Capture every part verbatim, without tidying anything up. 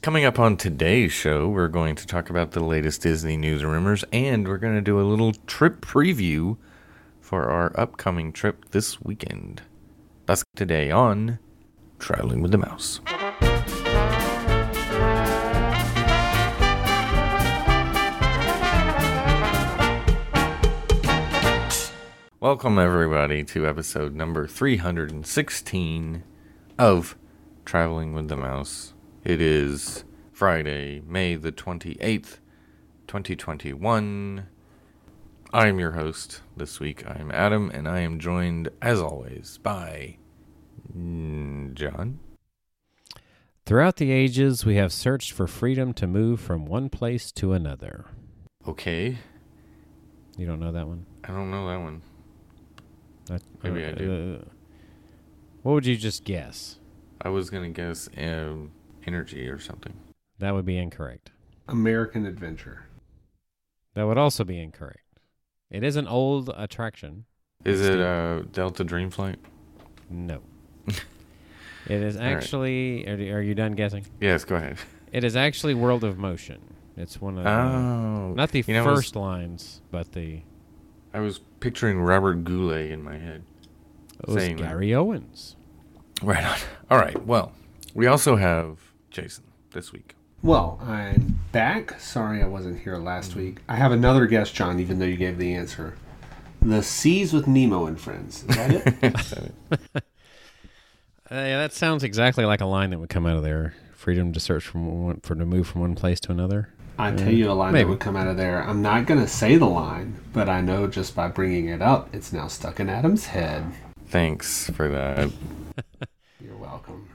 Coming up on today's show, we're going to talk about the latest Disney news and rumors, and we're going to do a little trip preview for our upcoming trip this weekend. That's today on Traveling with the Mouse. Welcome, everybody, to episode number three hundred sixteen of Traveling with the Mouse. It is Friday, May the twenty-eighth, twenty twenty-one. I am your host this week. I am Adam, and I am joined, as always, by John. Throughout the ages, we have searched for freedom to move from one place to another. Okay. You don't know that one? I don't know that one. Uh, Maybe uh, I do. Uh, what would you just guess? I was going to guess um, energy or something. That would be incorrect. American Adventure. That would also be incorrect. It is an old attraction. Is it uh, Delta Dream Flight? No. It is actually... Right. Are, are you done guessing? Yes, go ahead. It is actually World of Motion. It's one of the... Oh. Not the you know, first was, lines, but the... I was picturing Robert Goulet in my head. It was Gary that. Owens. Right on. All right. Well, we also have Jason this week. Well, I'm back. Sorry I wasn't here last week. I have another guess, John, even though you gave the answer. The Seas with Nemo and Friends. Is that it? Is that it? uh, yeah, that sounds exactly like a line that would come out of there. Freedom to search from one, for to move from one place to another. I tell you a line Maybe. that would come out of there. I'm not going to say the line, but I know just by bringing it up, it's now stuck in Adam's head. Thanks for that. You're welcome.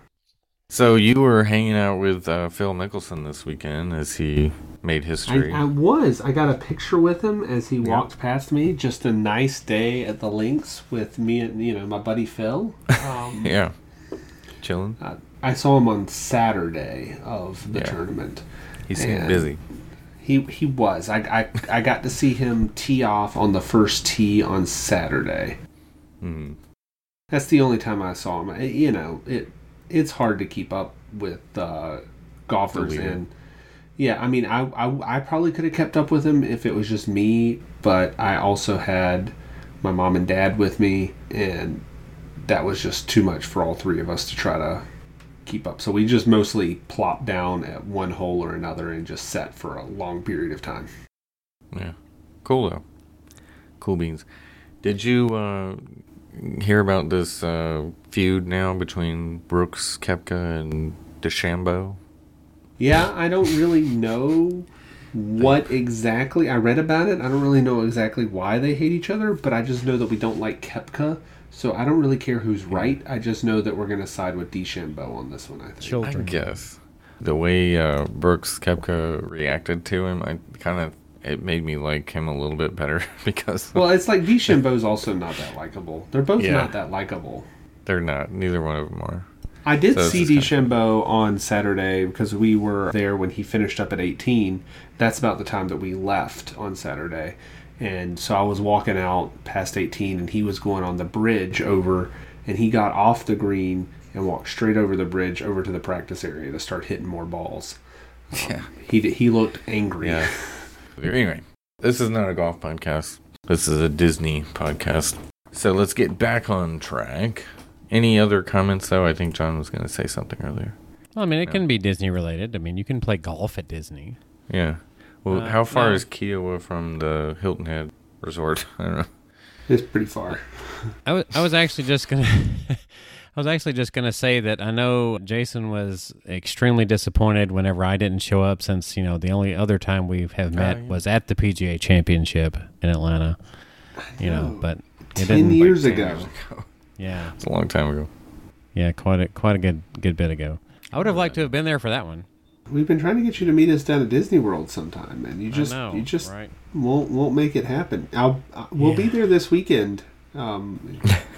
So you were hanging out with uh, Phil Mickelson this weekend as he made history. I, I was. I got a picture with him as he walked yep. past me. Just a nice day at the links with me and, you know, my buddy Phil. Um, yeah. Chilling. Uh, I saw him on Saturday of the yeah. tournament. He seemed busy. He he was. I, I I got to see him tee off on the first tee on Saturday. Mm-hmm. That's the only time I saw him. It, you know, it it's hard to keep up with uh, golfers, and yeah, I mean, I, I I probably could have kept up with him if it was just me, but I also had my mom and dad with me, and that was just too much for all three of us to try to keep up. So we just mostly plopped down at one hole or another and just sat for a long period of time. Yeah. Cool, though. Cool beans. Did you uh, hear about this uh, feud now between Brooks Koepka and DeChambeau? Yeah, I don't really know what exactly. I read about it. I don't really know exactly why they hate each other, but I just know that we don't like Koepka. So I don't really care who's right. I just know that we're going to side with DeChambeau on this one, I think. Children. I guess. The way uh, Brooks Koepka reacted to him, I kind of, it made me like him a little bit better because... Well, it's like DeChambeau's also not that likable. They're both yeah. not that likable. They're not. Neither one of them are. I did so see DeChambeau on Saturday because we were there when he finished up at eighteen. That's about the time that we left on Saturday. And so I was walking out past eighteen, and he was going on the bridge over, and he got off the green and walked straight over the bridge over to the practice area to start hitting more balls. Um, yeah. He he looked angry. Yeah. Anyway, this is not a golf podcast. This is a Disney podcast. So let's get back on track. Any other comments, though? I think John was going to say something earlier. Well, I mean, it no. can be Disney related. I mean, you can play golf at Disney. Yeah. Well, uh, how far no. is Kiowa from the Hilton Head Resort? I don't know. It's pretty far. I was I was actually just gonna I was actually just gonna say that I know Jason was extremely disappointed whenever I didn't show up, since you know the only other time we have met uh, yeah. was at the P G A Championship in Atlanta. You know, know but it ten years like ago. ten years ago. Yeah, it's a long time ago. Yeah, quite a quite a good good bit ago. I would have liked to have been there for that one. We've been trying to get you to meet us down at Disney World sometime, and you just know, you just right? won't won't make it happen. I'll uh, we'll yeah. be there this weekend. Um,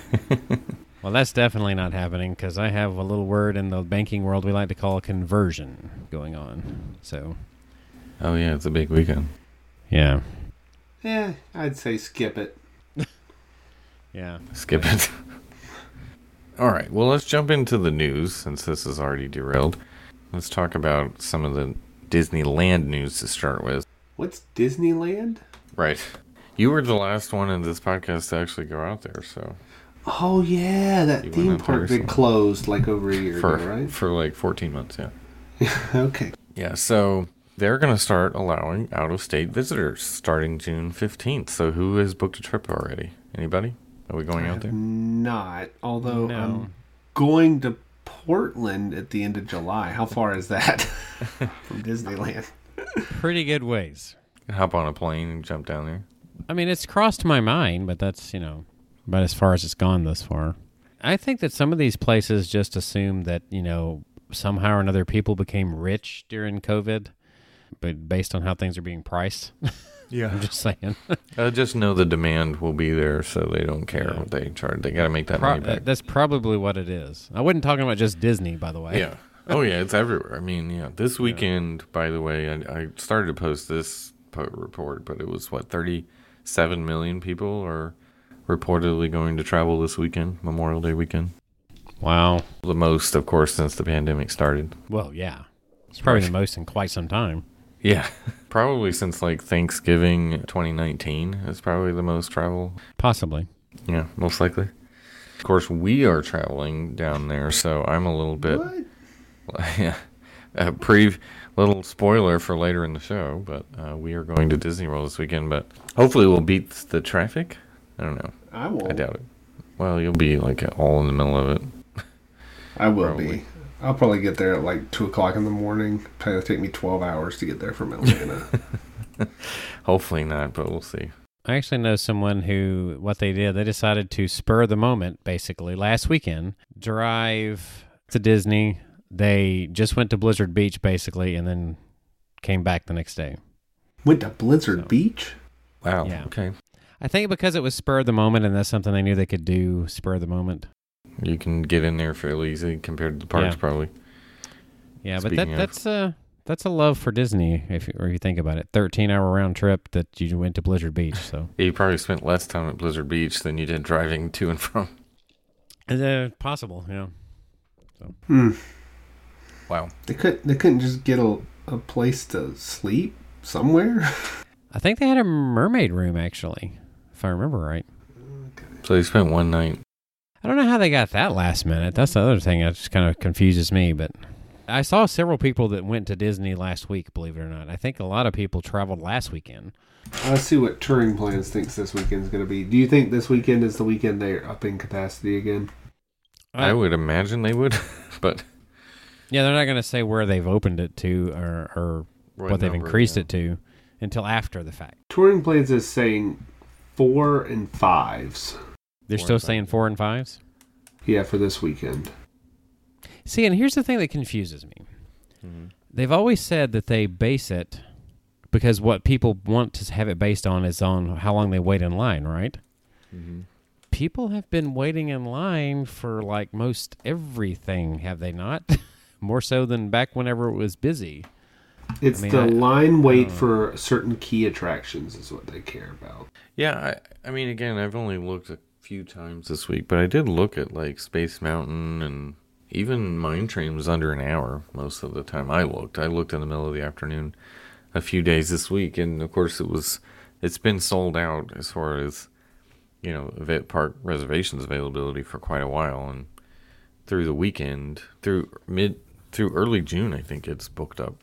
well, that's definitely not happening because I have a little word in the banking world we like to call a conversion going on. So, oh yeah, it's a big weekend. Yeah. Yeah, I'd say skip it. Yeah, skip it. All right, well, let's jump into the news since this is already derailed. let's talk about some of the Disneyland news to start with. What's Disneyland? Right. You were the last one in this podcast to actually go out there, so. Oh, yeah, that You theme went out park there, that so- closed like over a year For, ago, right? for like fourteen months, yeah. Okay. Yeah, so they're going to start allowing out-of-state visitors starting June fifteenth. So who has booked a trip already? Anybody? Are we going out there? Not, although No. I'm going to Portland at the end of July. How far is that from Disneyland? Pretty good ways. Hop on a plane and jump down there. I mean, it's crossed my mind, but that's, you know, about as far as it's gone thus far. I think that some of these places just assume that, you know, somehow or another people became rich during COVID, but based on how things are being priced. Yeah. I'm just saying. I just know the demand will be there, so they don't care Yeah. what they charge. They got to make that Pro- money back. that's probably what it is. I wasn't talking about just Disney, by the way. Yeah. Oh, yeah, it's everywhere. I mean, yeah. This weekend, by the way, I, I started to post this po- report, but it was, what, thirty-seven million people are reportedly going to travel this weekend, Memorial Day weekend. Wow. The most, of course, since the pandemic started. Well, yeah. It's probably Right. the most in quite some time. Yeah. Probably since, like, Thanksgiving twenty nineteen is probably the most travel. Possibly. Yeah, most likely. Of course, we are traveling down there, so I'm a little bit... What? Yeah, a pre little spoiler for later in the show, but uh, we are going to Disney World this weekend. But hopefully, we'll beat the traffic. I don't know. I won't. I doubt it. Well, you'll be like all in the middle of it. I will Probably. be. I'll probably get there at like two o'clock in the morning. Probably take me twelve hours to get there from Atlanta. Hopefully not, but we'll see. I actually know someone who, what they did, they decided to spur the moment, basically, last weekend, drive to Disney. They just went to Blizzard Beach, basically, and then came back the next day. Went to Blizzard So- Beach? Wow. Yeah. Okay. I think because it was spur of the moment, and that's something they knew they could do, spur of the moment. You can get in there fairly easy compared to the parks, Yeah. probably. Yeah, but Speaking that of- that's a that's a love for Disney, if you, or if you think about it. thirteen hour round trip that you went to Blizzard Beach. So You probably spent less time at Blizzard Beach than you did driving to and from. is it possible? Yeah. Hmm. Wow. They couldn't. They couldn't just get a, a place to sleep somewhere. I think they had a mermaid room actually, if I remember right. So you spent one night. I don't know how they got that last minute. That's the other thing that just kind of confuses me. But I saw several people that went to Disney last week, believe it or not. I think a lot of people traveled last weekend. Let's see what Touring Plans thinks this weekend's going to be. Do you think this weekend is the weekend they're upping capacity again? I would imagine they would, but Yeah, they're not going to say where they've opened it to or, or What what they've number, increased yeah. it to until after the fact. Touring Plans is saying four and fives. They're Four still and five. saying four and fives? Yeah, for this weekend. See, and here's the thing that confuses me. Mhm. They've always said that they base it because what people want to have it based on is on how long they wait in line, right? Mhm. People have been waiting in line for like most everything, have they not? More so than back whenever it was busy. It's I mean, the I- line wait uh, for certain key attractions is what they care about. Yeah, I, I mean, again, I've only looked a few times this week, but I did look at like Space Mountain, and even Mine Train was under an hour most of the time I looked. I looked in the middle of the afternoon a few days this week, and of course it was, it's been sold out as far as, you know, event park reservations availability for quite a while, and through the weekend, through mid, through early June, I think it's booked up.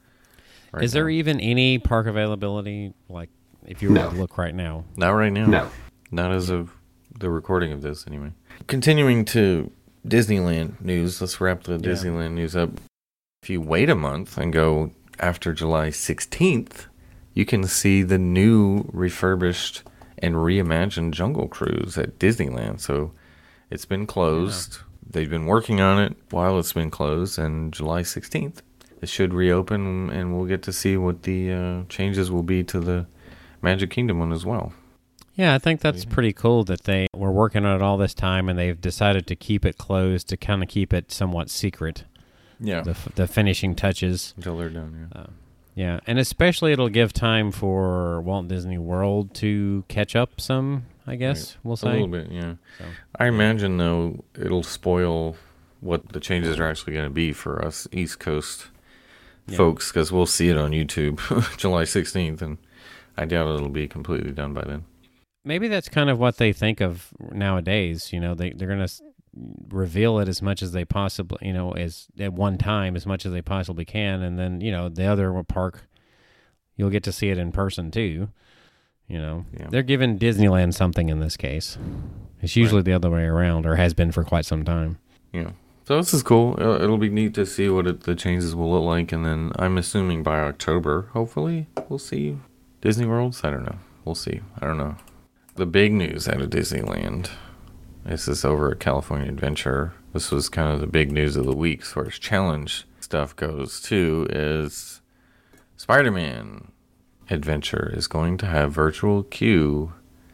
right Is there now. even any park availability, like if you were No. to look right now? Not right now. No. Not as of the recording of this, anyway. Continuing to Disneyland news, let's wrap the Yeah. Disneyland news up. If you wait a month and go after July sixteenth, you can see the new refurbished and reimagined Jungle Cruise at Disneyland. So it's been closed. They've been working on it while it's been closed, and July sixteenth, it should reopen, and we'll get to see what the uh, changes will be to the Magic Kingdom one as well. Yeah, I think that's pretty cool that they were working on it all this time and they've decided to keep it closed to kind of keep it somewhat secret. Yeah. The, f- the finishing touches. Until they're done, yeah. Uh, yeah, and especially it'll give time for Walt Disney World to catch up some, I guess we'll A say. little bit, yeah. So, I imagine, though, it'll spoil what the changes are actually going to be for us East Coast Yeah. folks, because we'll see it on YouTube July sixteenth, and I doubt it'll be completely done by then. Maybe that's kind of what they think of nowadays. You know, they, they're going to reveal it as much as they possibly, you know, as at one time, as much as they possibly can. And then, you know, the other park, you'll get to see it in person too. You know, Yeah. they're giving Disneyland something in this case. It's usually Right. the other way around, or has been for quite some time. Yeah. So this is cool. It'll, it'll be neat to see what it, the changes will look like, and then I'm assuming by October, hopefully, we'll see Disney Worlds. I don't know. We'll see. I don't know. The big news out of Disneyland, this is over at California Adventure. This was kind of the big news of the week as far as challenge stuff goes, too, is Spider-Man Adventure is going to have virtual queue,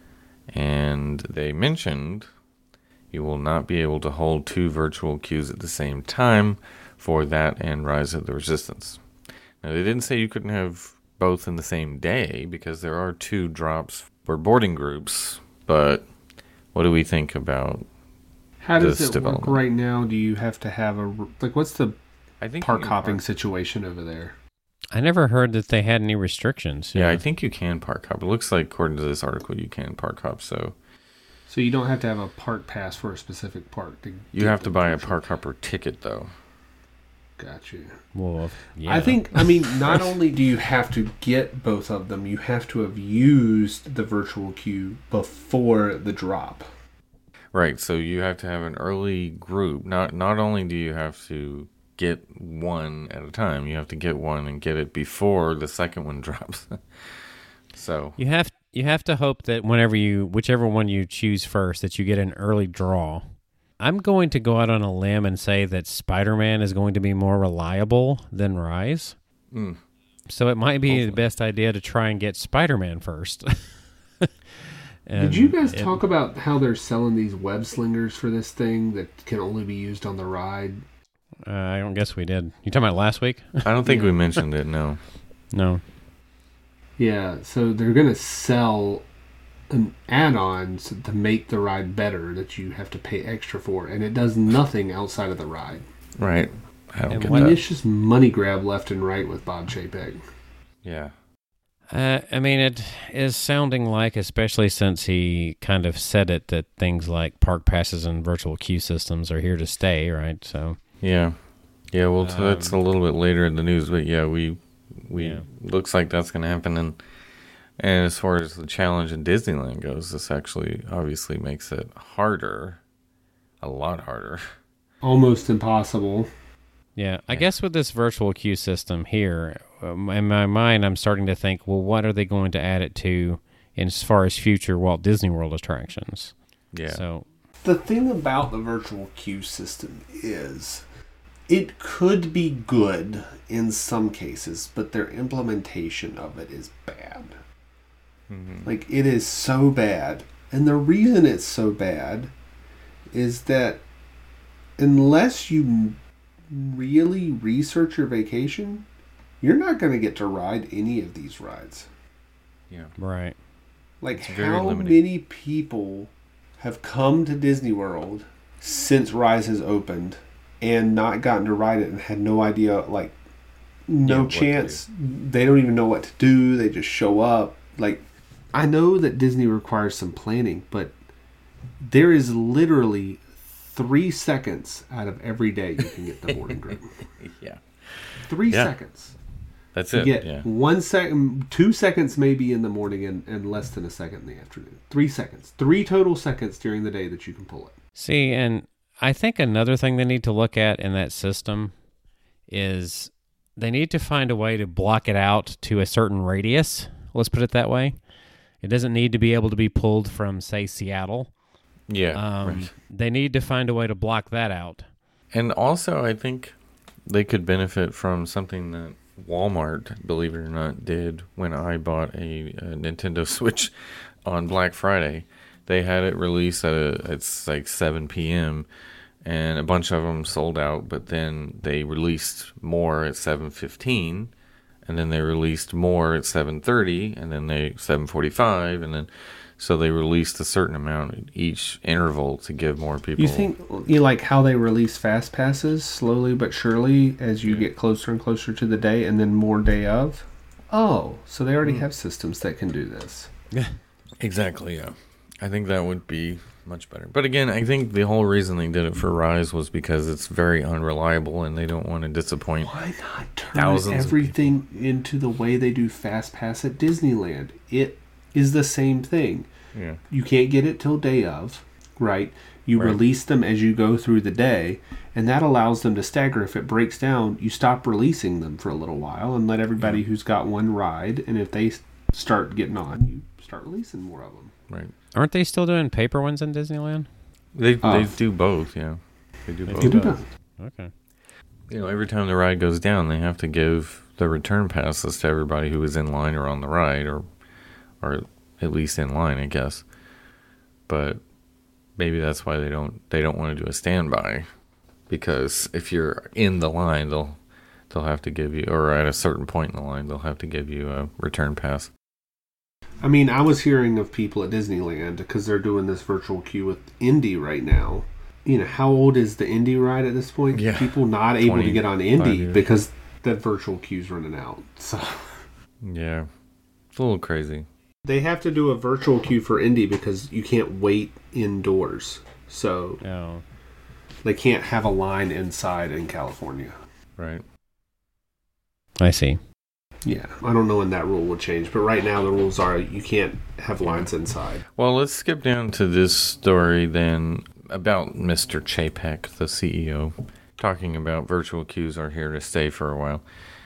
and they mentioned you will not be able to hold two virtual queues at the same time for that and Rise of the Resistance. Now, they didn't say you couldn't have both in the same day, because there are two drops for boarding groups, but what do we think about How does this it work development? right now? Do you have to have a like? What's the I think park you can hopping park- situation over there? I never heard that they had any restrictions. Yeah, I think you can park hop. It looks like, according to this article, you can park hop, so So you don't have to have a park pass for a specific park. To you get have to the buy a virtual- park hopper ticket, though. Got you. Well, yeah. I think, I mean, not only do you have to get both of them, you have to have used the virtual queue before the drop. Right, so you have to have an early group. Not not only do you have to get one at a time, you have to get one and get it before the second one drops. So You have you have to hope that whenever you whichever one you choose first, that you get an early draw. I'm going to go out on a limb and say that Spider-Man is going to be more reliable than Rise. mm, So it might be Hopefully. the best idea to try and get Spider-Man first. Did you guys And- talk about how they're selling these web slingers for this thing that can only be used on the ride? Uh, I don't guess we did. You talking about last week? I don't think Yeah. we mentioned it. No. No. Yeah, so they're going to sell an add-on so- to make the ride better that you have to pay extra for, and it does nothing outside of the ride. Right. I don't And get I mean, that. it's just money grab left and right with Bob Chapek. Yeah. Uh, I mean, it is sounding like, especially since he kind of said it, that things like park passes and virtual queue systems are here to stay, right? So, Yeah. Yeah, well, so that's a Um, little bit later in the news, but yeah, we we Yeah. looks like that's going to happen. And and as far as the challenge in Disneyland goes, this actually obviously makes it harder, a lot harder. Almost impossible. yeah, I Yeah. guess with this virtual queue system here, um, in my mind, I'm starting to think, well, what are they going to add it to in as far as future Walt Disney World attractions? Yeah. So, The thing about the virtual queue system is it could be good in some cases, but their implementation of it is bad. Mhm. Like, it is so bad. And the reason it's so bad is that unless you really research your vacation, you're not going to get to ride any of these rides. Yeah. right. Like, It's very how limiting. many people have come to Disney World since Rise has opened and not gotten to ride it and had no idea, like, Yeah, no what to chance. They don't even know what to do. They just show up. Like, I know that Disney requires some planning, but there is literally three seconds out of every day you can get the boarding group. Yeah. Three Yeah. seconds. That's You it. get Yeah. one second, two seconds maybe in the morning, and, and less than a second in the afternoon. Three seconds. Three total seconds during the day that you can pull it. See, and I think another thing they need to look at in that system is they need to find a way to block it out to a certain radius. Let's put it that way. It doesn't need to be able to be pulled from, say, Seattle. Yeah. Um, right. They need to find a way to block that out. And also, I think they could benefit from something that Walmart, believe it or not, did when I bought a, a Nintendo Switch on Black Friday. They had it released at a, it's like seven p.m. and a bunch of them sold out, but then they released more at seven fifteen, and then they released more at seven thirty, and then they seven forty-five, and then so they released a certain amount at each interval to give more people. You think you like how they release fast passes slowly but surely as you yeah. get closer and closer to the day, and then more day of? Oh, so they already mm. have systems that can do this. Yeah, exactly. Yeah, I think that would be much better. But again, I think the whole reason they did it for Rise was because it's very unreliable, and they don't want to disappoint. Why not turn everything into the way they do fast pass at Disneyland? It is the same thing. Yeah. You can't get it till day of, right? You right. release them as you go through the day, and that allows them to stagger. If it breaks down, you stop releasing them for a little while and let everybody yeah. who's got one ride, and if they start getting on, you start releasing more of them. Right. Aren't they still doing paper ones in Disneyland? They uh, they do both, yeah. They do they both. Do both. Okay. You know, every time the ride goes down, they have to give the return passes to everybody who was in line or on the ride, or or at least in line, I guess. But maybe that's why they don't they don't want to do a standby, because if you're in the line, they'll they'll have to give you, or at a certain point in the line, they'll have to give you a return pass. I mean, I was hearing of people at Disneyland, because they're doing this virtual queue with Indy right now. You know, how old is the Indy ride at this point? Yeah. People not able to get on Indy years. Because that virtual queue's running out. So yeah, it's a little crazy. They have to do a virtual queue for Indy because you can't wait indoors. So oh. they can't have a line inside in California. Right. I see. Yeah, I don't know when that rule will change, but right now the rules are you can't have lines inside. Well, let's skip down to this story then about Mister Chapek, the C E O, talking about virtual queues are here to stay for a while.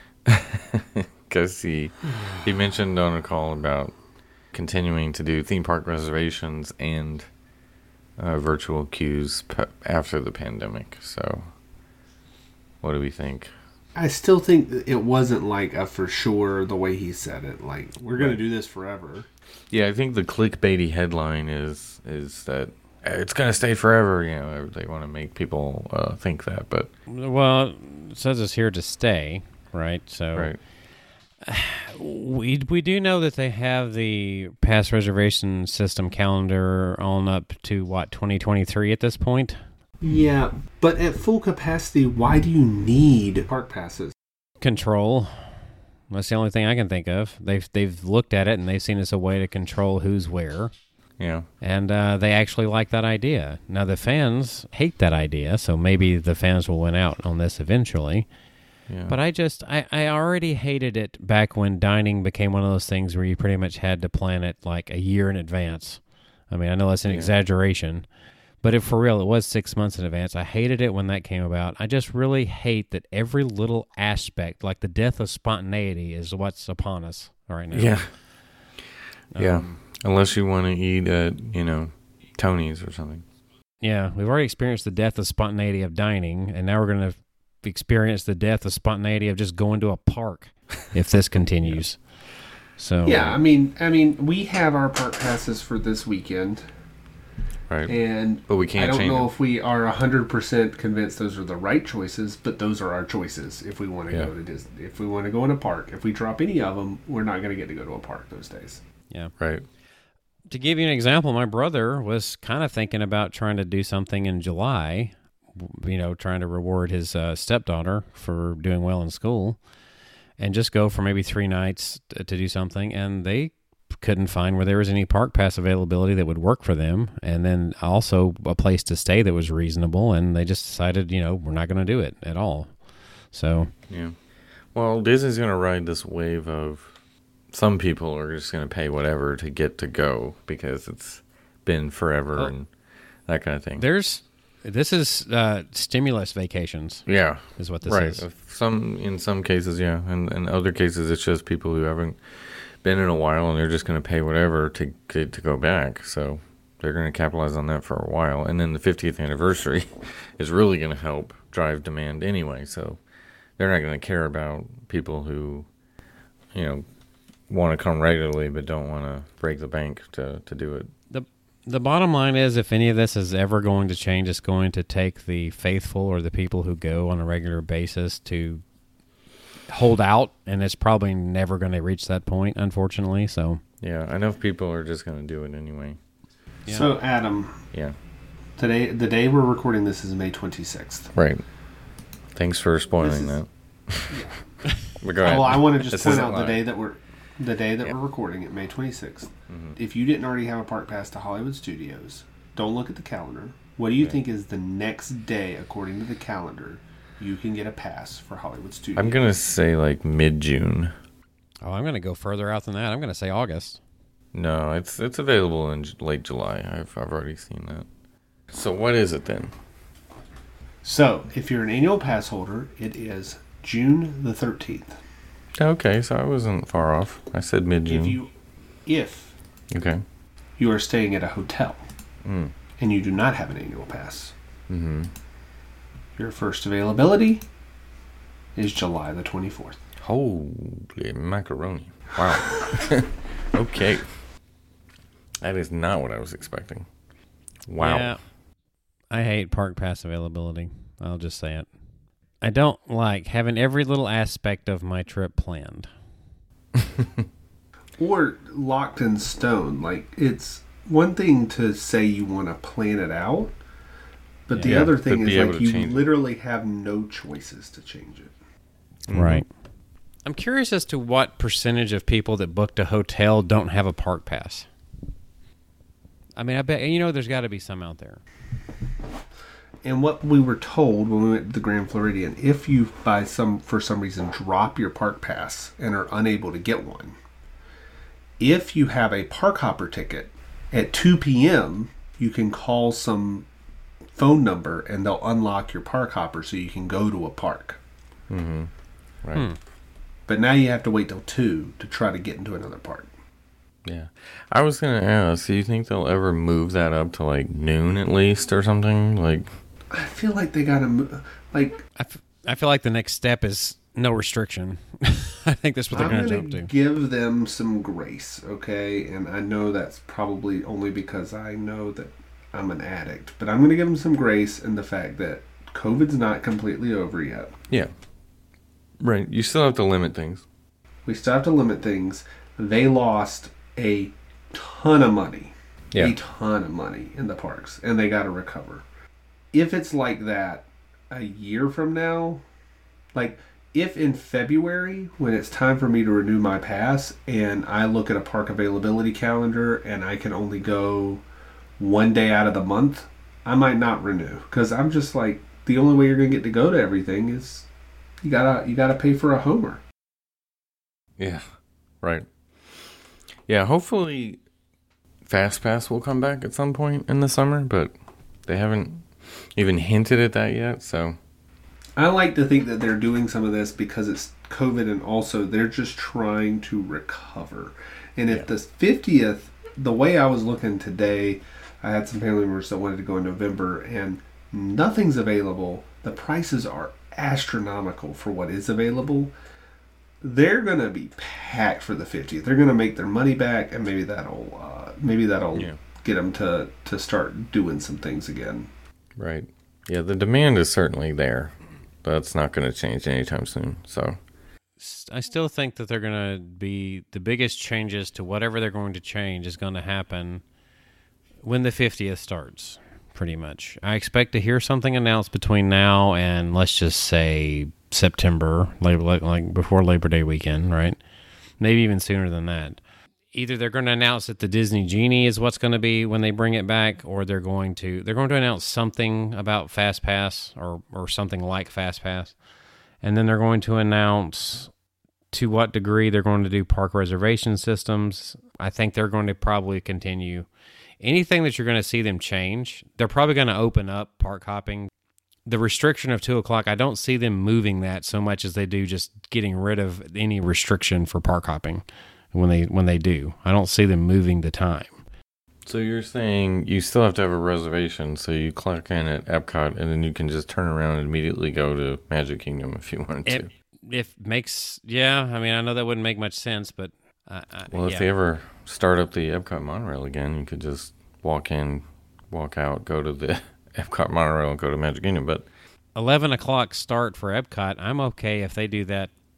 Because he, he mentioned on a call about continuing to do theme park reservations and uh, virtual queues p- after the pandemic. So, what do we think? I still think it wasn't like a for sure the way he said it. Like, we're going right. to do this forever. Yeah, I think the clickbaity headline is is that it's going to stay forever. You know, they want to make people uh, think that. But well, it says it's here to stay, right? So right. we we do know that they have the pass reservation system calendar on up to what twenty twenty-three at this point. Yeah, but at full capacity, why do you need park passes? Control. That's the only thing I can think of. They've they've looked at it and they've seen it's a way to control who's where. Yeah. And uh, they actually like that idea. Now the fans hate that idea, so maybe the fans will win out on this eventually. Yeah. But I just I, I already hated it back when dining became one of those things where you pretty much had to plan it like a year in advance. I mean, I know that's an yeah. exaggeration. But if for real, it was six months in advance. I hated it when that came about. I just really hate that every little aspect, like the death of spontaneity, is what's upon us right now. Yeah. Um, yeah. Unless you want to eat at, you know, Tony's or something. Yeah. We've already experienced the death of spontaneity of dining, and now we're going to experience the death of spontaneity of just going to a park if this continues. So yeah, I mean, I mean, we have our park passes for this weekend. Right. And but we can't I don't change know them. if we are one hundred percent convinced those are the right choices, but those are our choices if we want to yeah. go to Disney. If we want to go in a park. If we drop any of them, we're not going to get to go to a park those days. Yeah. Right. To give you an example, my brother was kind of thinking about trying to do something in July, you know, trying to reward his uh, stepdaughter for doing well in school, and just go for maybe three nights to, to do something, and they couldn't find where there was any park pass availability that would work for them, and then also a place to stay that was reasonable, and they just decided, you know, we're not going to do it at all. So yeah, well, Disney's going to ride this wave of some people are just going to pay whatever to get to go because it's been forever oh. and that kind of thing. There's this is uh, stimulus vacations. Yeah, is what this right. is. Some in some cases, yeah, and in other cases, it's just people who haven't been in a while and they're just going to pay whatever to to, to go back. So they're going to capitalize on that for a while. And then the fiftieth anniversary is really going to help drive demand anyway. So they're not going to care about people who, you know, want to come regularly but don't want to break the bank to, to do it. The the bottom line is, if any of this is ever going to change, it's going to take the faithful or the people who go on a regular basis to hold out, and it's probably never going to reach that point, unfortunately. So yeah, I know people are just going to do it anyway. Yeah. So Adam, yeah, today the day we're recording this is May twenty-sixth. Right. Thanks for spoiling is, that. Yeah. But go ahead. Well, I want to just this point out live. the day that we're the day that yeah. we're recording it, May twenty-sixth. Mm-hmm. If you didn't already have a park pass to Hollywood Studios, don't look at the calendar. What do you yeah. think is the next day, according to the calendar, you can get a pass for Hollywood Studios? I'm gonna say like mid-June. Oh, I'm gonna go further out than that. I'm gonna say August. No, it's it's available in late July. I've I've already seen that. So what is it then? So if you're an annual pass holder, it is June the thirteenth. Okay, so I wasn't far off. I said mid-June. If you, if okay, you are staying at a hotel mm. and you do not have an annual pass, mm-hmm. your first availability is July the twenty-fourth. Holy macaroni! Wow. Okay. That is not what I was expecting. Wow. Yeah. I hate park pass availability. I'll just say it. I don't like having every little aspect of my trip planned. Or locked in stone. Like, it's one thing to say you want to plan it out, but yeah, the other thing is like you literally have no choices to change it. Mm-hmm. Right. I'm curious as to what percentage of people that booked a hotel don't have a park pass. I mean, I bet, you know, there's got to be some out there. And what we were told when we went to the Grand Floridian, if you, by some for some reason, drop your park pass and are unable to get one, if you have a park hopper ticket, at two p.m., you can call some phone number and they'll unlock your park hopper so you can go to a park. Mm-hmm. Right. Hmm. But now you have to wait till two to try to get into another park. Yeah. I was going to ask, do you think they'll ever move that up to like noon at least or something? Like, I feel like they got to move. Like, I, f- I feel like the next step is no restriction. I think that's what they're going to jump to. Give them some grace, okay? And I know that's probably only because I know that I'm an addict. But I'm going to give them some grace in the fact that COVID's not completely over yet. Yeah. Right. You still have to limit things. We still have to limit things. They lost a ton of money. Yeah. A ton of money in the parks. And they got to recover. If it's like that a year from now, like if in February, when it's time for me to renew my pass, and I look at a park availability calendar and I can only go one day out of the month, I might not renew. Because I'm just like, the only way you're going to get to go to everything is You gotta you gotta pay for a Homer. Yeah, right. Yeah, hopefully FastPass will come back at some point in the summer, but they haven't even hinted at that yet, so. I like to think that they're doing some of this because it's COVID and also they're just trying to recover. And if yeah. the fiftieth, the way I was looking today, I had some family members that wanted to go in November and nothing's available. The prices are astronomical for what is available. They're gonna be packed for the fiftieth. They're gonna make their money back, and maybe that'll uh, maybe that'll yeah. get them to to start doing some things again. Right. Yeah, the demand is certainly there. That's not going to change anytime soon. So, I still think that they're going to be the biggest changes to whatever they're going to change is going to happen when the fiftieth starts. Pretty much. I expect to hear something announced between now and let's just say September, like, like before Labor Day weekend, right? Maybe even sooner than that. Either they're going to announce that the Disney Genie is what's going to be when they bring it back, or they're going to they're going to announce something about FastPass or or something like FastPass, and then they're going to announce to what degree they're going to do park reservation systems. I think they're going to probably continue. Anything that you're going to see them change, they're probably going to open up park hopping. The restriction of two o'clock, I don't see them moving that so much as they do just getting rid of any restriction for park hopping when they when they do. I don't see them moving the time. So you're saying you still have to have a reservation, so you clock in at Epcot, and then you can just turn around and immediately go to Magic Kingdom if you wanted it, to. If makes, yeah, I mean, I know that wouldn't make much sense, but... Uh, uh, well, if yeah. they ever start up the Epcot monorail again, you could just walk in, walk out, go to the Epcot monorail and go to Magic Kingdom, but... eleven o'clock start for Epcot, I'm okay if they do that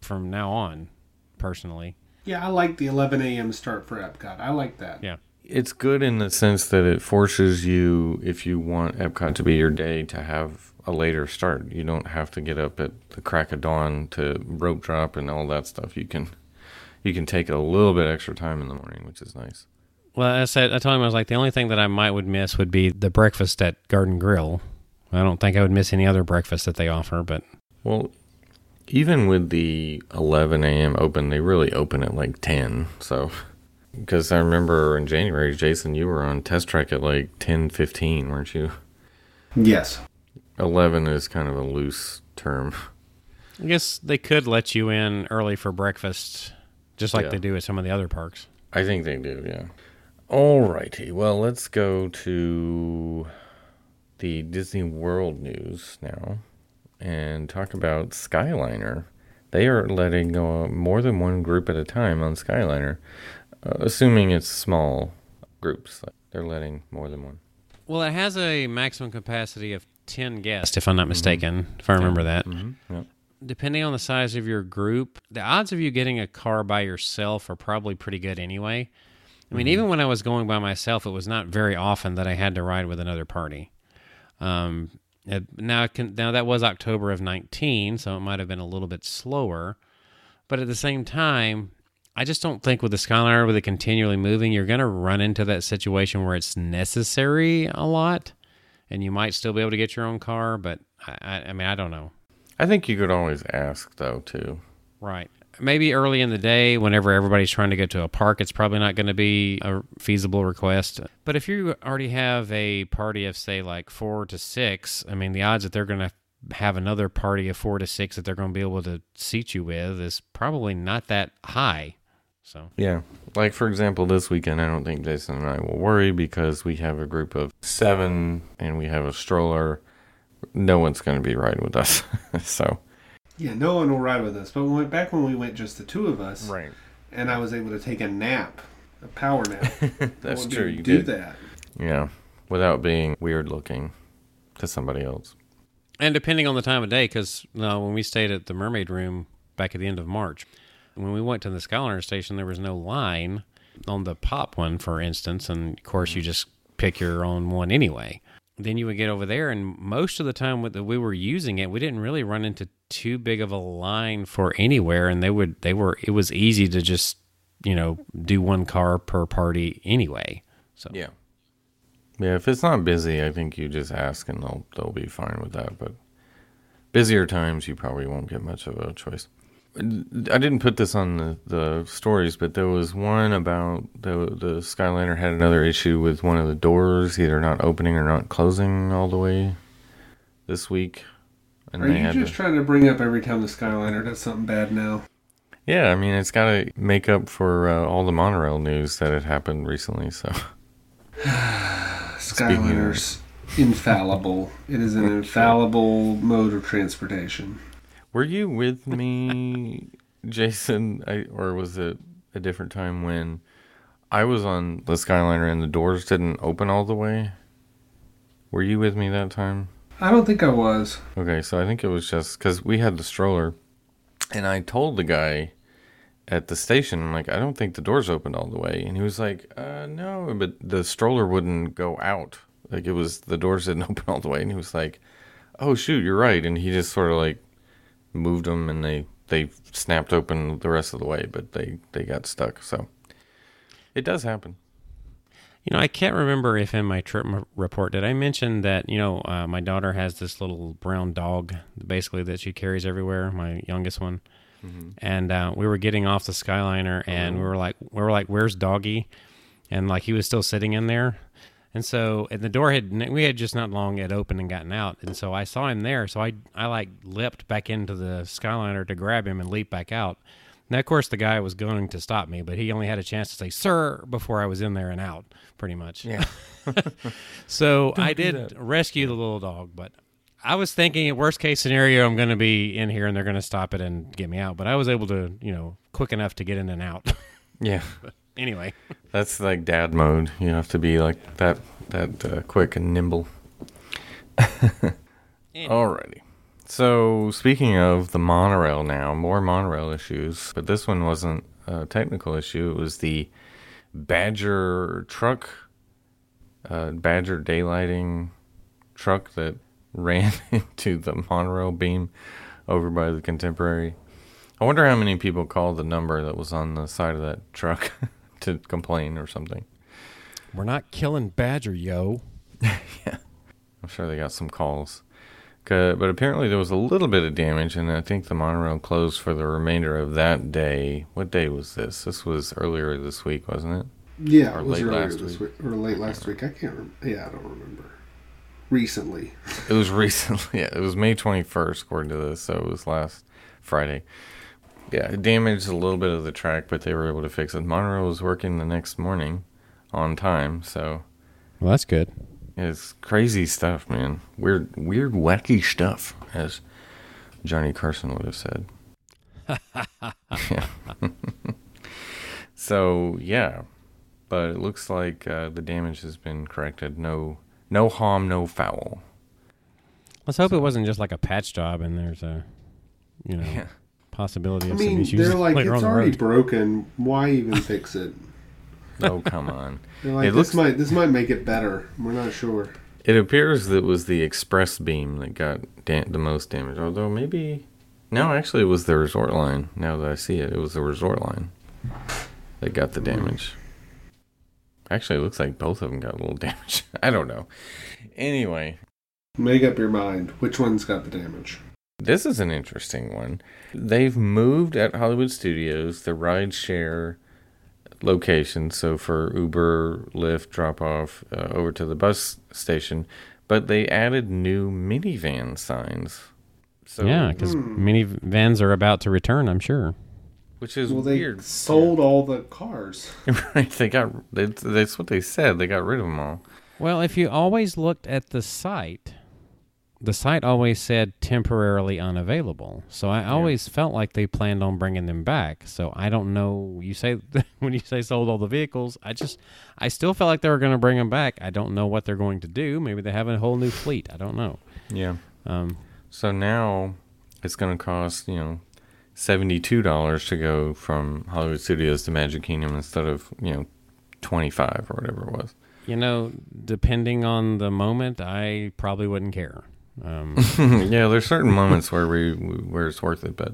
from now on, personally. Yeah, I like the eleven a.m. start for Epcot. I like that. Yeah. It's good in the sense that it forces you, if you want Epcot to be your day, to have a later start. You don't have to get up at the crack of dawn to rope drop and all that stuff. You can you can take a little bit extra time in the morning, which is nice. Well, I said, I told him, I was like, the only thing that I might would miss would be the breakfast at Garden Grill. I don't think I would miss any other breakfast that they offer, but... Well, even with the eleven a.m. open, they really open at like ten, so... Because I remember in January, Jason, you were on Test Track at like ten fifteen, weren't you? Yes. eleven is kind of a loose term. I guess they could let you in early for breakfast, just like Yeah. they do at some of the other parks. I think they do, yeah. Alrighty, well, let's go to the Disney World news now and talk about Skyliner. They are letting go more than one group at a time on Skyliner, uh, assuming it's small groups. They're letting more than one. Well, it has a maximum capacity of ten guests, if I'm not mistaken, mm-hmm. if I remember yeah. that. Mm-hmm. Yeah. Depending on the size of your group, the odds of you getting a car by yourself are probably pretty good anyway. I mean, mm-hmm. even when I was going by myself, it was not very often that I had to ride with another party. Um, it, now, it can, now, that was October of nineteen, so it might have been a little bit slower. But at the same time, I just don't think with the Skyliner, with it continually moving, you're going to run into that situation where it's necessary a lot, and you might still be able to get your own car, but I, I, I mean, I don't know. I think you could always ask, though, too. Right. Maybe early in the day, whenever everybody's trying to get to a park, it's probably not going to be a feasible request. But if you already have a party of, say, like four to six, I mean, the odds that they're going to have another party of four to six that they're going to be able to seat you with is probably not that high. So yeah, like for example, this weekend, I don't think Jason and I will worry because we have a group of seven and we have a stroller. No one's going to be riding with us, so. Yeah, no one will ride with us. But when, back when we went just the two of us, right, and I was able to take a nap, a power nap. That's true. You do did that. Yeah, without being weird looking to somebody else. And depending on the time of day, because uh, when we stayed at the Mermaid Room back at the end of March, when we went to the Skyliner station, there was no line on the pop one, for instance, and of course you just pick your own one anyway. Then you would get over there, and most of the time that we were using it, we didn't really run into too big of a line for anywhere, and they would they were it was easy to just, you know, do one car per party anyway. So yeah, yeah. If it's not busy, I think you just ask, and they'll they'll be fine with that. But busier times, you probably won't get much of a choice. I didn't put this on the, the stories, but there was one about the the Skyliner had another issue with one of the doors either not opening or not closing all the way this week. And Are they you had just to, trying to bring up every time the Skyliner does something bad now? Yeah, I mean, it's got to make up for uh, all the monorail news that had happened recently, so. Skyliner's infallible. It is an infallible mode of transportation. Were you with me, Jason, I, or was it a different time when I was on the Skyliner and the doors didn't open all the way? Were you with me that time? I don't think I was. Okay, so I think it was just because we had the stroller, and I told the guy at the station, I'm like, I don't think the doors opened all the way. And he was like, uh, no, but the stroller wouldn't go out. Like, it was, the doors didn't open all the way. And he was like, oh, shoot, you're right. And he just sort of like, moved them and they they snapped open the rest of the way, but they they got stuck. So it does happen. You know, I can't remember if in my trip m- report did I mention that, you know, uh, my daughter has this little brown dog basically that she carries everywhere, my youngest one. Mm-hmm. And uh, we were getting off the Skyliner and oh. we were like we were like where's Doggy? And like he was still sitting in there. And so, and the door had, we had just not long had opened and gotten out. And so I saw him there. So I, I like leapt back into the Skyliner to grab him and leap back out. Now, of course, the guy was going to stop me, but he only had a chance to say, sir, before I was in there and out, pretty much. Yeah. So I did rescue the little dog, but I was thinking, worst case scenario, I'm going to be in here and they're going to stop it and get me out. But I was able to, you know, quick enough to get in and out. Yeah. But anyway. That's like dad mode. You have to be like that that uh, quick and nimble. Anyway. Alrighty. So, speaking of the monorail now, more monorail issues, but this one wasn't a technical issue. It was the Badger truck, uh, Badger daylighting truck that ran into the monorail beam over by the Contemporary. I wonder how many people called the number that was on the side of that truck to complain or something. We're not killing Badger, yo. Yeah. I'm sure they got some calls. But apparently there was a little bit of damage, and I think the monorail closed for the remainder of that day. What day was this? This was earlier this week, wasn't it? Yeah, or it was late earlier last this week. week. Or late last week. I can't remember. Yeah, I don't remember. Recently. It was recently. Yeah, it was May twenty-first, according to this, so it was last Friday. Yeah, it damaged a little bit of the track, but they were able to fix it. Monorail was working the next morning on time, so... Well, that's good. It's crazy stuff, man. Weird, weird, wacky stuff, as Johnny Carson would have said. Yeah. So, yeah. But it looks like uh, the damage has been corrected. No no harm, no foul. Let's hope it wasn't just like a patch job and there's a, you know, Yeah. possibility I of some mean, issues they're like, later it's on the already road. broken. Why even fix it? Oh, come on. They're like, It this looks- might this might make it better. We're not sure. It appears that it was the express beam that got da- the most damage. Although maybe... No, actually it was the resort line. Now that I see it, it was the resort line that got the damage. Actually, it looks like both of them got a little damage. I don't know. Anyway, Make up your mind. Which one's got the damage? this is an interesting one. They've moved at Hollywood Studios the ride share location, so for Uber, Lyft, drop off uh, over to the bus station, but they added new minivan signs. So, Yeah, because minivans are about to return, I'm sure. which is Well, they weird. sold all the cars. Right? They got they, that's what they said. They got rid of them all. Well, if you always looked at the site, the site always said temporarily unavailable. So I always felt like they planned on bringing them back. So I don't know. You say when you say sold all the vehicles, I just I still felt like they were going to bring them back. I don't know what they're going to do. Maybe they have a whole new fleet. I don't know. Yeah. Um, So now it's going to cost, you know, seventy-two dollars to go from Hollywood Studios to Magic Kingdom instead of, you know, twenty-five or whatever it was. you know, depending on the moment, I probably wouldn't care. Um, Yeah, there's certain moments where we where it's worth it, but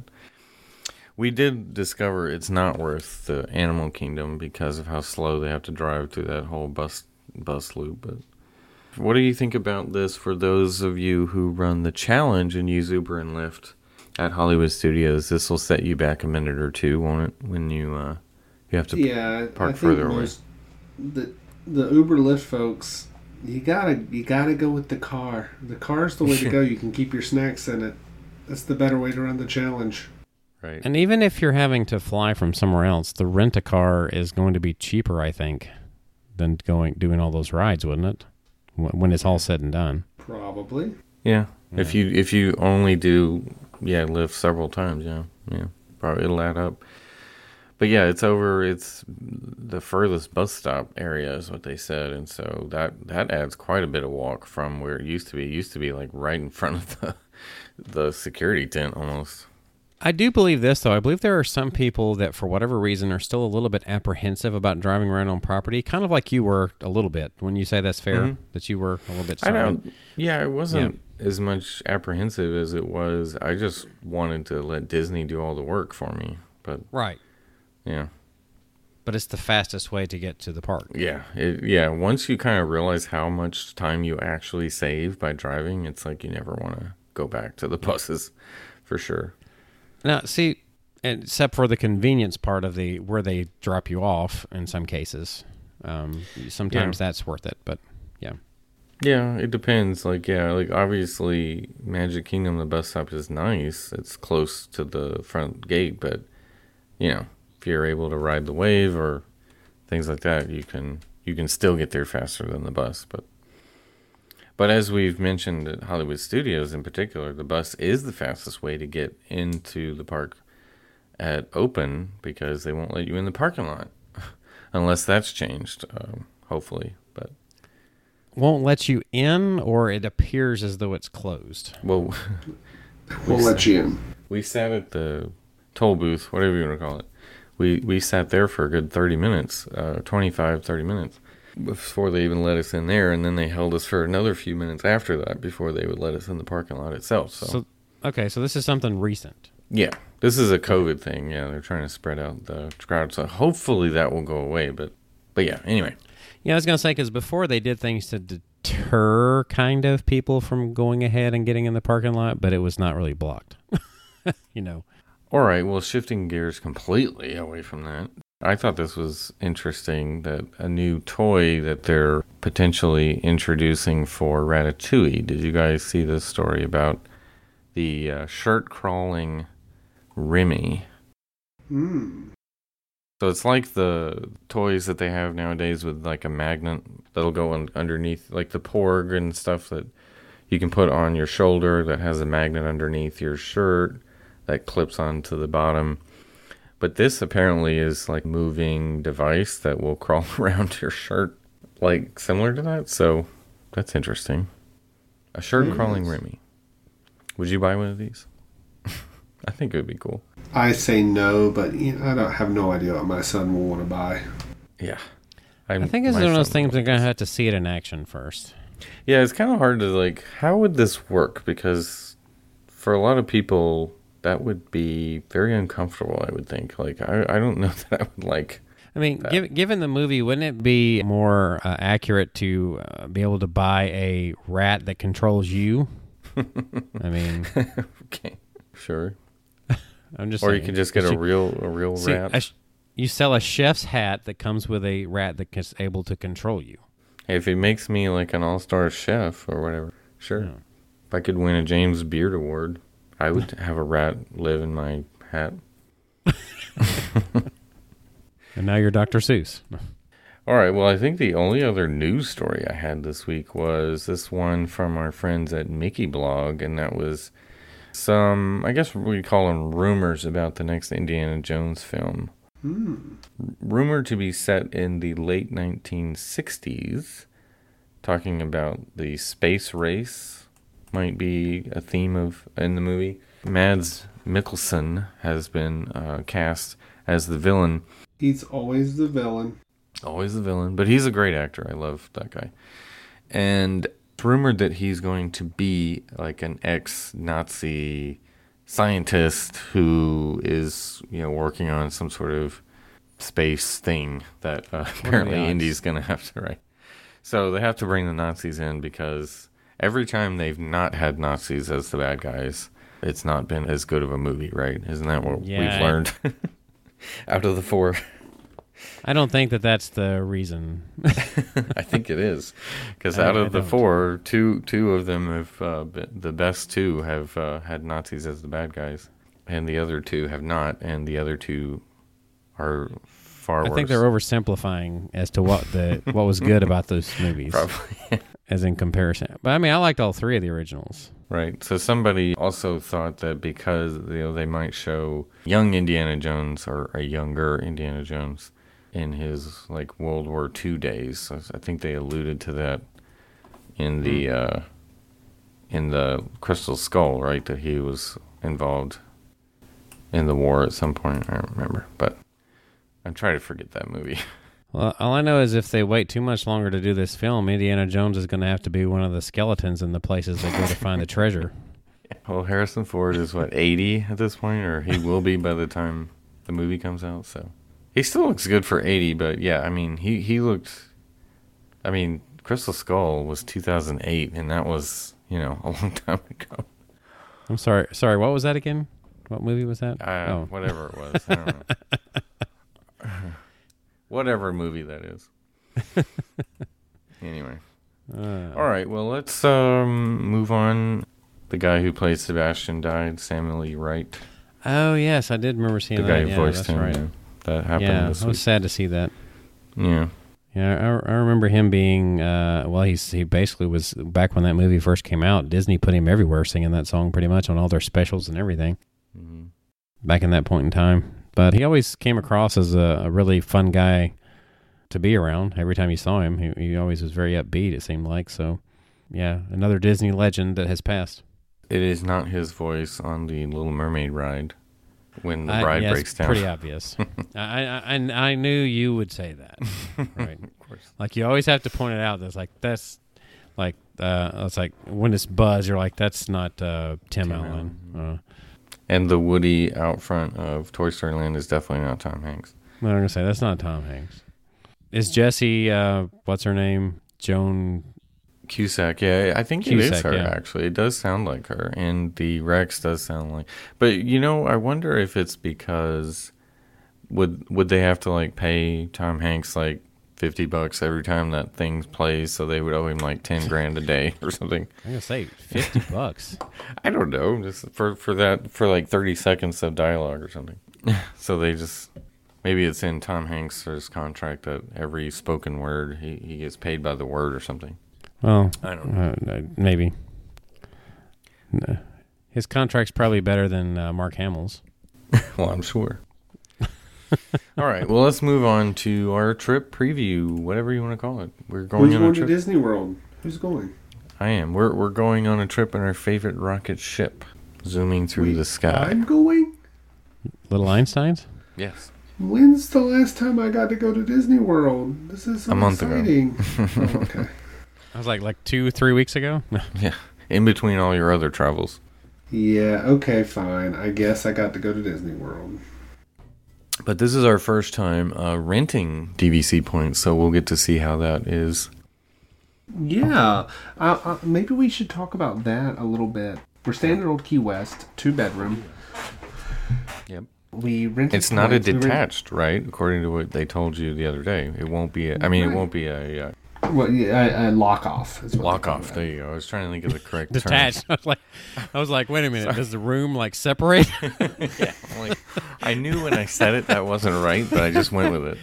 we did discover it's not worth the Animal Kingdom because of how slow they have to drive through that whole bus bus loop. But what do you think about this for those of you who run the challenge and use Uber and Lyft at Hollywood Studios? This will set you back a minute or two, won't it? When you uh, you have to Yeah, park I think further away. most the the Uber Lyft folks, you gotta you gotta go with the car. The car's the way to go. You can keep your snacks in it. That's the better way to run the challenge. Right. and even if you're having to fly from somewhere else, the rent a car is going to be cheaper, I think, than going doing all those rides, wouldn't it? When when it's all said and done. Probably. Yeah. If you if you only do yeah Lyft several times, yeah, yeah, probably it'll add up. But yeah, it's over. It's the furthest bus stop area is what they said, and so that that adds quite a bit of walk from where it used to be. It used to be like right in front of the the security tent almost. I do believe this, though. I believe there are some people that, for whatever reason, are still a little bit apprehensive about driving around on property, kind of like you were a little bit. When you say that's fair, Mhm. that you were a little bit I sorry. don't. Yeah, it wasn't as much apprehensive as it was. I just wanted to let Disney do all the work for me. But Right. yeah. But it's the fastest way to get to the park. Yeah, it, yeah. Once you kind of realize how much time you actually save by driving, it's like you never want to go back to the buses, for sure. Now, see, except for the convenience part of the where they drop you off in some cases, um, sometimes Yeah. that's worth it. But yeah, Yeah, it depends. Like, yeah, like obviously, Magic Kingdom, the bus stop is nice. It's close to the front gate, but you know, if you're able to ride the wave or things like that, you can you can still get there faster than the bus. But But as we've mentioned at Hollywood Studios in particular, the bus is the fastest way to get into the park at open because they won't let you in the parking lot unless that's changed, um, hopefully. But won't let you in, or it appears as though it's closed. well, We'll we let sat, you in. We sat at the toll booth, whatever you want to call it. We we sat there for a good thirty minutes, uh, twenty-five, thirty minutes, before they even let us in there. And then they held us for another few minutes after that before they would let us in the parking lot itself. So, so okay, so this is something recent. Yeah, this is a COVID thing. Yeah, they're trying to spread out the crowd. So hopefully that will go away. But, but yeah, anyway. Yeah, I was going to say, because before they did things to deter kind of people from going ahead and getting in the parking lot, but it was not really blocked, you know. All right, well, shifting gears completely away from that, I thought this was interesting that a new toy that they're potentially introducing for Ratatouille. Did you guys see this story about the uh, shirt-crawling Remy? Hmm. So it's like the toys that they have nowadays with like a magnet that'll go on underneath, like the Porg and stuff that you can put on your shoulder that has a magnet underneath your shirt that clips onto the bottom. But this apparently is like a moving device that will crawl around your shirt, like similar to that. So that's interesting. A shirt mm. crawling Remy. Would you buy one of these? I think it would be cool. I say no, but you know, I don't have no idea what my son will want to buy. Yeah. I'm, I think it's one of those things we're going to have to see it in action first. Yeah, it's kind of hard to, like, how would this work? Because for a lot of people, that would be very uncomfortable, I would think. Like, I, I don't know that I would like I mean, give, given the movie, wouldn't it be more uh, accurate to uh, be able to buy a rat that controls you? I mean... Okay, sure. I'm just or saying. You can just get a real a real see, rat. A sh- you sell a chef's hat that comes with a rat that is able to control you. Hey, if it makes me like an all-star chef or whatever, sure. Yeah. If I could win a James Beard Award, I would have a rat live in my hat. And now you're Doctor Seuss. All right, well, I think the only other news story I had this week was this one from our friends at Mickey Blog, and that was some, I guess we call them rumors about the next Indiana Jones film. Hmm. Rumored to be set in the late nineteen sixties, talking about the space race might be a theme of in the movie. Mads Mikkelsen has been uh, cast as the villain. He's always the villain. Always the villain, but he's a great actor. I love that guy. And it's rumored that he's going to be like an ex-Nazi scientist who is, you know, working on some sort of space thing that uh, apparently Indy's going to have to write. So they have to bring the Nazis in because every time they've not had Nazis as the bad guys, it's not been as good of a movie, right? Isn't that what yeah. we've learned out of the four? I don't think that that's the reason. I think it is, because out of I the don't. four, two two of them have uh, been, the best two have uh, had Nazis as the bad guys, and the other two have not, and the other two are far I worse. I think they're oversimplifying as to what the what was good about those movies, probably, as in comparison. But I mean, I liked all three of the originals. Right. So somebody also thought that because you know they might show young Indiana Jones or a younger Indiana Jones in his like World War Two days. I think they alluded to that in the uh, in the Crystal Skull, right? That he was involved in the war at some point. I don't remember, but I'm trying to forget that movie. Well, all I know is if they wait too much longer to do this film, Indiana Jones is going to have to be one of the skeletons in the places they go to find the treasure. Well, Harrison Ford is what, eighty at this point, or he will be by the time the movie comes out, so. He still looks good for eighty, but yeah, I mean, he, he looked... I mean, Crystal Skull was two thousand eight, and that was, you know, a long time ago. I'm sorry. Sorry, what was that again? What movie was that? Uh, oh. Whatever it was. I don't know. Whatever movie that is. Anyway. Uh, All right, well, let's um, move on. The guy who played Sebastian died, Samuel E. Wright. Oh, yes, I did remember seeing the that. The guy who yeah, voiced him. Right. Yeah. That happened yeah, this week. I was sad to see that. Yeah. Yeah, I, I remember him being, uh, well, he's, he basically was, back when that movie first came out, Disney put him everywhere singing that song pretty much on all their specials and everything. Mm-hmm. Back in that point in time. But he always came across as a, a really fun guy to be around. Every time you saw him, he, he always was very upbeat, it seemed like. So, yeah, another Disney legend that has passed. It is not his voice on the Little Mermaid ride when the I, ride yeah, breaks it's down. Pretty obvious. I, I I I knew you would say that. Right. Of course. Like you always have to point it out. That's like that's like uh, it's like when it's Buzz, you're like that's not uh, Tim, Tim Allen. Allen. Uh, and the Woody out front of Toy Story Land is definitely not Tom Hanks. I'm gonna say that's not Tom Hanks. Is Jessie? Uh, what's her name? Joan. Cusack, yeah, I think Cusack, it is her, yeah. actually. It does sound like her, and the Rex does sound like... But, you know, I wonder if it's because... Would would they have to, like, pay Tom Hanks, like, fifty bucks every time that thing plays, so they would owe him, like, ten grand a day or something? I'm going to say fifty bucks. I don't know, just for, for that, for, like, thirty seconds of dialogue or something. So they just... Maybe it's in Tom Hanks' contract that every spoken word, he, he gets paid by the word or something. Well, I don't know. Uh, maybe. No. His contract's probably better than uh, Mark Hamill's. Well, I'm sure. All right. Well, let's move on to our trip preview, whatever you want to call it. We're going Who's on going a trip. to Disney World? Who's going? I am. We're we're going on a trip in our favorite rocket ship, zooming through Wait, the sky. I'm going? Little Einsteins? Yes. When's the last time I got to go to Disney World? This is so A month ago. exciting. Oh, okay. I was like, like two, three weeks ago? Yeah. In between all your other travels. Yeah, okay, fine. I guess I got to go to Disney World. But this is our first time uh, renting D V C points, so we'll get to see how that is. Yeah. Uh, uh, maybe we should talk about that a little bit. We're staying at Old Key West, two bedroom. Yep. We rented. It's not a points. We rent- detached, right? According to what they told you the other day. It won't be, a, I mean, Right. it won't be a... Uh, Well, yeah, a, a lock off. Is what Lock they call off. that. There you go. I was trying to think of the correct Detached. I was like, I was like, wait a minute. Does the room like separate? term. Yeah. I'm like, I knew when I said it that wasn't right, but I just went with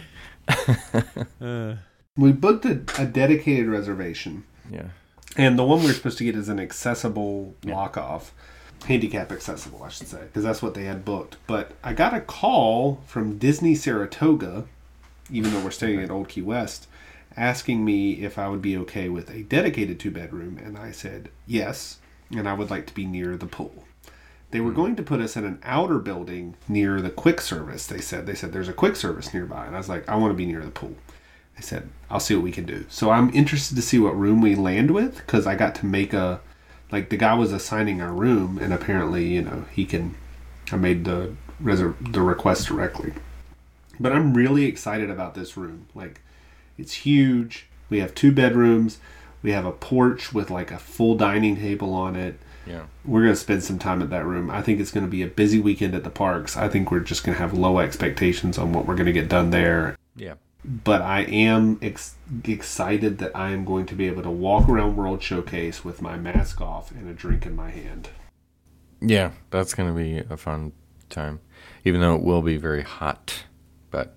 it. uh, We booked a, a dedicated reservation, Yeah. and the one we were supposed to get is an accessible Yeah. lock off, handicap accessible, I should say, because that's what they had booked. But I got a call from Disney Saratoga, even though we're staying at Old Key West, asking me if I would be okay with a dedicated two bedroom, and I said yes, and I would like to be near the pool. They were going to put us in an outer building near the quick service. They said they said there's a quick service nearby, and I was like, I want to be near the pool. They said I'll see what we can do. So I'm interested to see what room we land with, because I got to make a like the guy was assigning our room, and apparently you know he can. I made the reser- the request directly, but I'm really excited about this room. Like. It's huge. We have two bedrooms. We have a porch with like a full dining table on it. Yeah. We're going to spend some time at that room. I think it's going to be a busy weekend at the parks. I think we're just going to have low expectations on what we're going to get done there. Yeah. But I am ex- excited that I am going to be able to walk around World Showcase with my mask off and a drink in my hand. Yeah, that's going to be a fun time, even though it will be very hot. But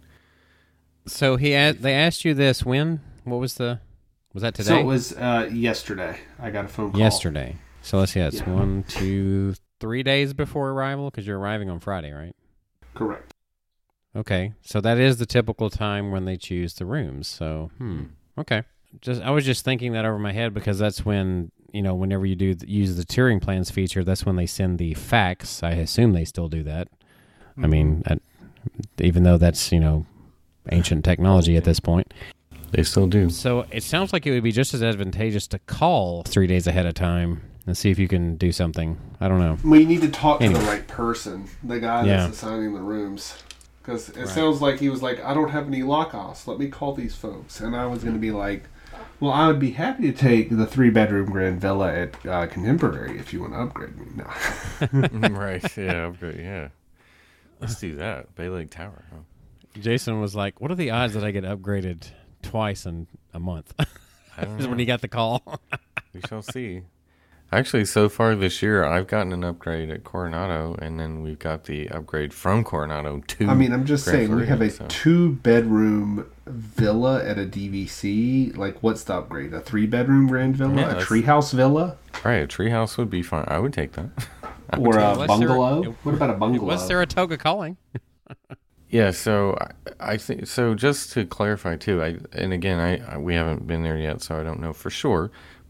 so he a- they asked you this when? What was the? Was that today? So it was uh, yesterday. I got a phone call. Yesterday. So let's see. It's Yeah. one, two, three days before arrival because you're arriving on Friday, right? Correct. Okay, so that is the typical time when they choose the rooms. So, hmm, okay. Just I was just thinking that over my head because that's when you know whenever you do use the touring plans feature, that's when they send the fax. I assume they still do that. Mm-hmm. I mean, I, even though that's you know ancient technology at this point, they still do. So it sounds like it would be just as advantageous to call three days ahead of time and see if you can do something. I don't know. We need to talk Anyway. to the right person, the guy Yeah. that's assigning the rooms. Because it Right. sounds like he was like, I don't have any lock-offs. Let me call these folks. And I was going to be like, well, I would be happy to take the three-bedroom grand villa at uh, Contemporary if you want to upgrade me. No. Right, yeah, okay, yeah. Let's do that. Bay Lake Tower. Huh? Jason was like, "What are the odds that I get upgraded twice in a month?" I don't Is know. when he got the call. We shall see. Actually, so far this year, I've gotten an upgrade at Coronado, and then we've got the upgrade from Coronado to I mean, I'm just Grand saying, we have a Floridian, so- two-bedroom villa at a D V C. Like, what's the upgrade? A three-bedroom grand villa? Yeah, a that's- treehouse villa? Right, a treehouse would be fine. I would take that. I would Or take a Was there- bungalow? it- what about a bungalow? Was Saratoga calling? Yeah, so I, I think so. Just to clarify too, I and again, I, I we haven't been there yet, so I don't know for sure.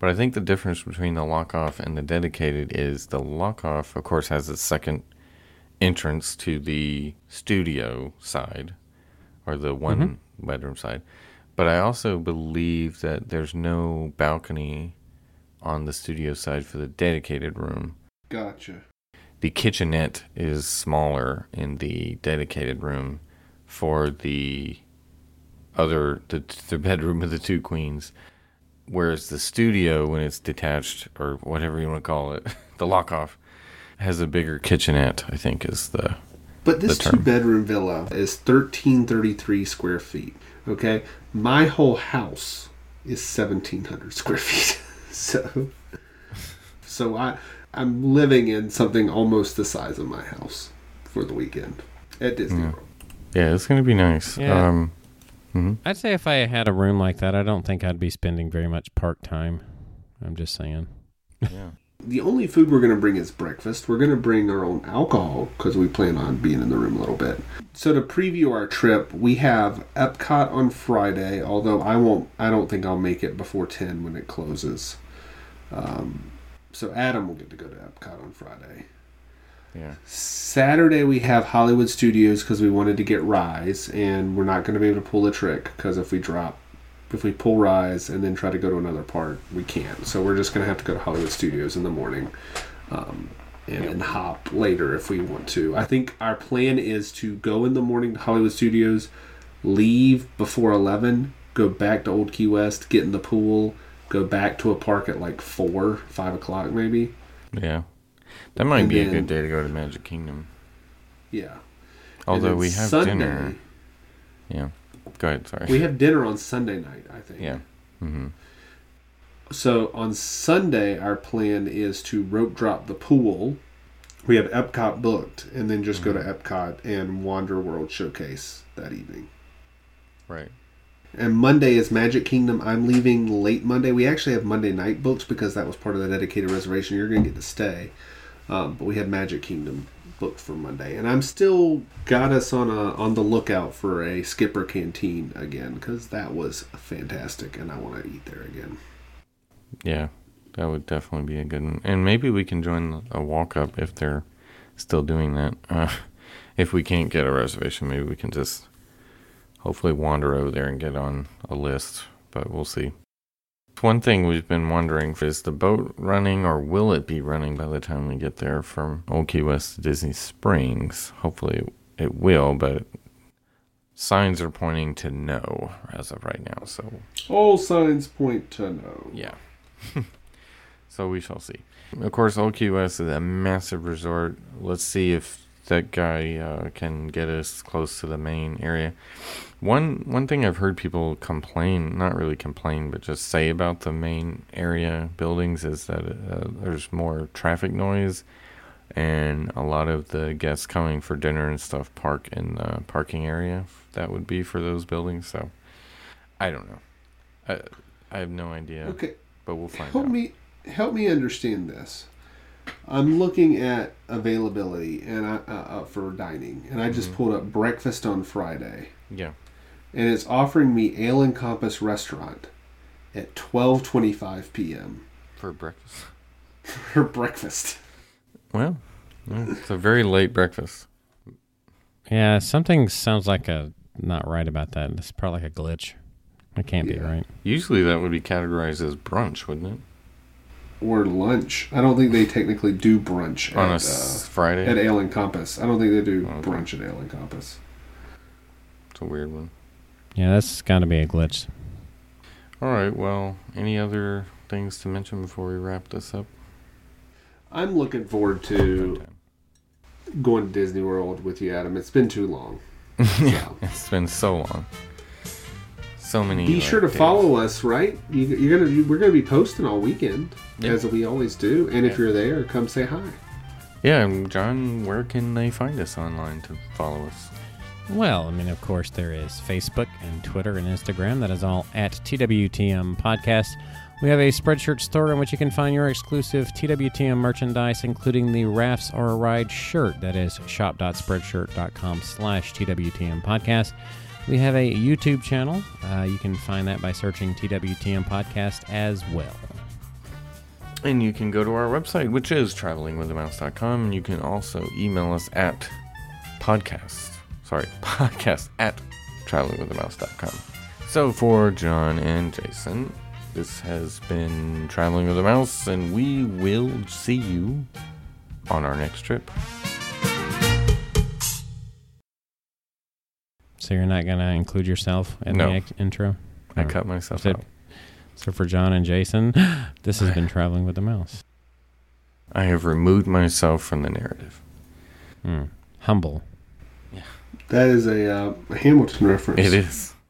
But I think the difference between the lock-off and the dedicated is the lock-off, of course, has a second entrance to the studio side, or the one mm-hmm. bedroom side. But I also believe that there's no balcony on the studio side for the dedicated room. Gotcha. The kitchenette is smaller in the dedicated room for the other, the, the bedroom of the two queens. Whereas the studio, when it's detached, or whatever you want to call it, the lock-off, has a bigger kitchenette, I think is the But this the term. two-bedroom villa is thirteen thirty-three square feet, okay? My whole house is seventeen hundred square feet. so so I, I'm living in something almost the size of my house for the weekend at Disney yeah. World. Yeah, it's going to be nice. Yeah. Um, mm-hmm. I'd say if I had a room like that, I don't think I'd be spending very much park time. I'm just saying. Yeah. The only food we're going to bring is breakfast. We're going to bring our own alcohol because we plan on being in the room a little bit. So to preview our trip, we have Epcot on Friday, although I won't. I don't think I'll make it before ten when it closes. Um, so Adam will get to go to Epcot on Friday. Yeah. Saturday we have Hollywood Studios because we wanted to get Rise, and we're not going to be able to pull the trick because if we drop, if we pull Rise and then try to go to another park, we can't. So we're just going to have to go to Hollywood Studios in the morning, um, and then hop later if we want to. I think our plan is to go in the morning to Hollywood Studios, leave before eleven, go back to Old Key West, get in the pool, go back to a park at like four, five o'clock maybe. Yeah. That might And be then, a good day to go to Magic Kingdom. Yeah. Although we have Sunday, dinner. Yeah. Go ahead, sorry. We have dinner on Sunday night, I think. Yeah. Mm-hmm. So on Sunday, our plan is to rope drop the pool. We have Epcot booked, and then just mm-hmm. go to Epcot and Wander World Showcase that evening. Right. And Monday is Magic Kingdom. I'm leaving late Monday. We actually have Monday night booked because that was part of the dedicated reservation. You're going to get to stay. Um, but we have Magic Kingdom booked for Monday. And I'm still got us on a on the lookout for a Skipper Canteen again because that was fantastic and I want to eat there again. Yeah, that would definitely be a good one. And maybe we can join a walk-up if they're still doing that. Uh, if we can't get a reservation, maybe we can just hopefully wander over there and get on a list. But we'll see. One thing we've been wondering is the boat running, or will it be running by the time we get there from Old Key West to Disney Springs? Hopefully it will, but signs are pointing to no as of right now. So all signs point to no. Yeah. So we shall see. Of course, Old Key West is a massive resort. Let's see if that guy uh, can get us close to the main area. One one thing I've heard people complain, not really complain, but just say about the main area buildings is that uh, there's more traffic noise, and a lot of the guests coming for dinner and stuff park in the parking area. That would be for those buildings. So I don't know. I I have no idea. Okay, but we'll find help out. me help me understand this. I'm looking at availability and I, uh, uh, for dining, and I just mm-hmm. pulled up breakfast on Friday. Yeah. And it's offering me Ale and Compass Restaurant at twelve twenty-five p.m. For breakfast? For breakfast. Well, it's a very late breakfast. Yeah, something sounds like a not right about that. It's probably like a glitch. It can't yeah. be right. Usually that would be categorized as brunch, wouldn't it? Or lunch. I don't think they technically do brunch on at, a uh, Friday at Ale and Compass. I don't think they do okay. brunch at Ale and Compass. It's a weird one. Yeah, that's got to be a glitch. All right. Well, any other things to mention before we wrap this up? I'm looking forward to going to Disney World with you, Adam. It's been too long. Yeah, so. It's been so long. So many. Be like, sure to days. follow us, right? You, you're gonna. You, we're gonna be posting all weekend, yep. as we always do. And if yeah. you're there, come say hi. Yeah, and John, where can they find us online to follow us? Well, I mean, of course, there is Facebook and Twitter and Instagram. That is all at T W T M Podcast. We have a Spreadshirt store in which you can find your exclusive T W T M merchandise, including the Rafts Are a Ride shirt. That is shop.spreadshirt.com slash TWTM Podcast. We have a YouTube channel. Uh, you can find that by searching T W T M Podcast as well. And you can go to our website, which is traveling with the mouse dot com. And you can also email us at podcast. Sorry, podcast at traveling with the mouse dot com. So for John and Jason, this has been Traveling with the Mouse, and we will see you on our next trip. So you're not going to include yourself in No. the ex- intro? I Or- cut myself so, out. so for John and Jason, this has been Traveling with the Mouse. I have removed myself from the narrative. Hmm. Humble. That is a uh, Hamilton reference. It is.